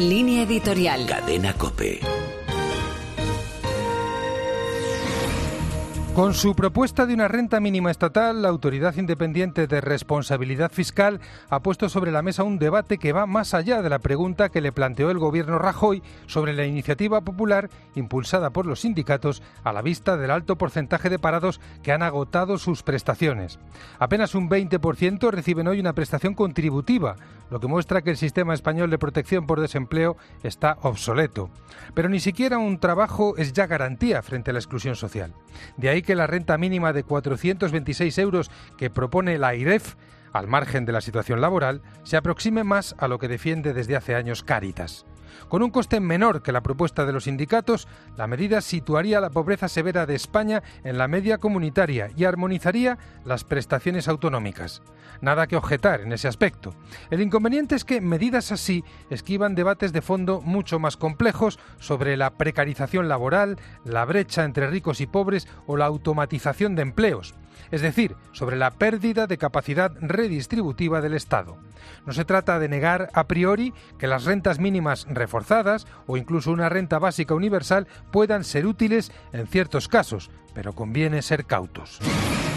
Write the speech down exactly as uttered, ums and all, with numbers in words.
Línea editorial. Cadena COPE. Con su propuesta de una renta mínima estatal, la Autoridad Independiente de Responsabilidad Fiscal ha puesto sobre la mesa un debate que va más allá de la pregunta que le planteó el gobierno Rajoy sobre la iniciativa popular impulsada por los sindicatos a la vista del alto porcentaje de parados que han agotado sus prestaciones. Apenas un veinte por ciento reciben hoy una prestación contributiva, lo que muestra que el sistema español de protección por desempleo está obsoleto. Pero ni siquiera un trabajo es ya garantía frente a la exclusión social. De ahí que la renta mínima de cuatrocientos veintiséis euros que propone la AIREF, al margen de la situación laboral, se aproxime más a lo que defiende desde hace años Cáritas. Con un coste menor que la propuesta de los sindicatos, la medida situaría la pobreza severa de España en la media comunitaria y armonizaría las prestaciones autonómicas. Nada que objetar en ese aspecto. El inconveniente es que medidas así esquivan debates de fondo mucho más complejos sobre la precarización laboral, la brecha entre ricos y pobres o la automatización de empleos. Es decir, sobre la pérdida de capacidad redistributiva del Estado. No se trata de negar a priori que las rentas mínimas reforzadas o incluso una renta básica universal puedan ser útiles en ciertos casos, pero conviene ser cautos.